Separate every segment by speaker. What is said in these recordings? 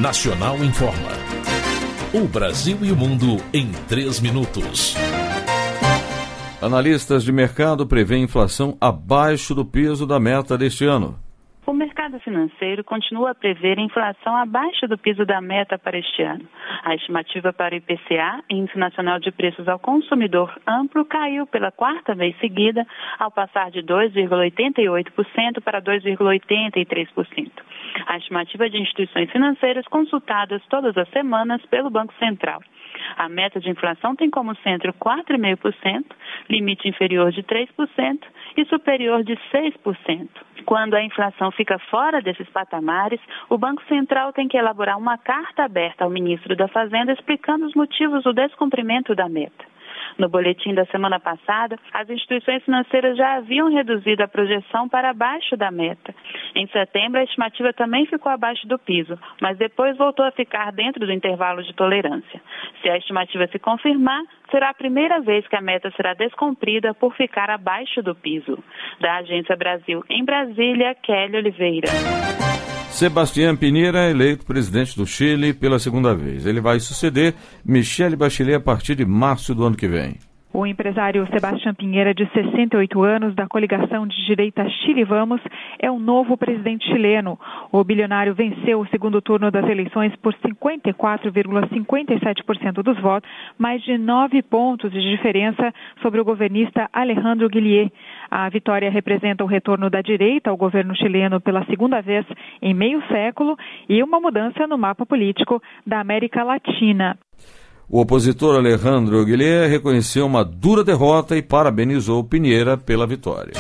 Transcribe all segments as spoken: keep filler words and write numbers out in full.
Speaker 1: Nacional informa. O Brasil e o mundo em três minutos.
Speaker 2: Analistas de mercado prevêem inflação abaixo do piso da meta deste ano.
Speaker 3: O mercado financeiro continua a prever inflação abaixo do piso da meta para este ano. A estimativa para o I P C A, Índice Nacional de Preços ao Consumidor Amplo, caiu pela quarta vez seguida, ao passar de dois vírgula oitenta e oito por cento para dois vírgula oitenta e três por cento. A estimativa de instituições financeiras consultadas todas as semanas pelo Banco Central. A meta de inflação tem como centro quatro vírgula cinco por cento, limite inferior de três por cento e superior de seis por cento. Quando a inflação fica fora desses patamares, o Banco Central tem que elaborar uma carta aberta ao ministro da Fazenda explicando os motivos do descumprimento da meta. No boletim da semana passada, as instituições financeiras já haviam reduzido a projeção para abaixo da meta. Em setembro, a estimativa também ficou abaixo do piso, mas depois voltou a ficar dentro do intervalo de tolerância. Se a estimativa se confirmar, será a primeira vez que a meta será descumprida por ficar abaixo do piso. Da Agência Brasil em Brasília, Kelly Oliveira.
Speaker 2: Sebastián Piñera é eleito presidente do Chile pela segunda vez. Ele vai suceder Michelle Bachelet a partir de março do ano que vem.
Speaker 4: O empresário Sebastián Piñera, de sessenta e oito anos, da coligação de direita Chile Vamos, é o novo presidente chileno. O bilionário venceu o segundo turno das eleições por cinquenta e quatro vírgula cinquenta e sete por cento dos votos, mais de nove pontos de diferença sobre o governista Alejandro Guillier. A vitória representa o retorno da direita ao governo chileno pela segunda vez em meio século e uma mudança no mapa político da América Latina.
Speaker 2: O opositor Alejandro Guillier reconheceu uma dura derrota e parabenizou Piñera pela vitória.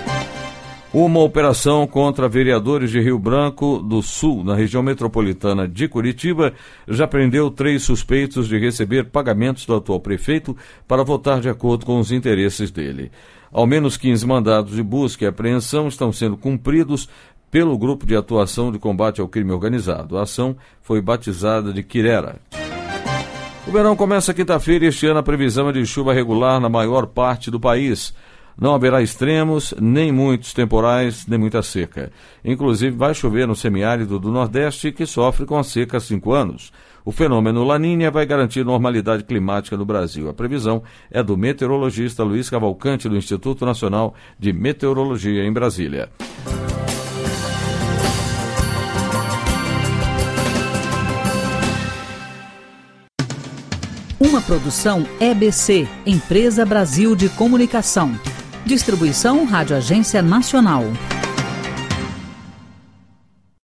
Speaker 2: Uma operação contra vereadores de Rio Branco do Sul, na região metropolitana de Curitiba, já prendeu três suspeitos de receber pagamentos do atual prefeito para votar de acordo com os interesses dele. Ao menos quinze mandados de busca e apreensão estão sendo cumpridos pelo Grupo de Atuação de Combate ao Crime Organizado. A ação foi batizada de Quirera. O verão começa quinta-feira e este ano a previsão é de chuva regular na maior parte do país. Não haverá extremos, nem muitos temporais, nem muita seca. Inclusive vai chover no semiárido do Nordeste, que sofre com a seca há cinco anos. O fenômeno Laninha vai garantir normalidade climática no Brasil. A previsão é do meteorologista Luiz Cavalcante, do Instituto Nacional de Meteorologia em Brasília.
Speaker 5: Uma produção E B C, Empresa Brasil de Comunicação. Distribuição Rádio Agência Nacional.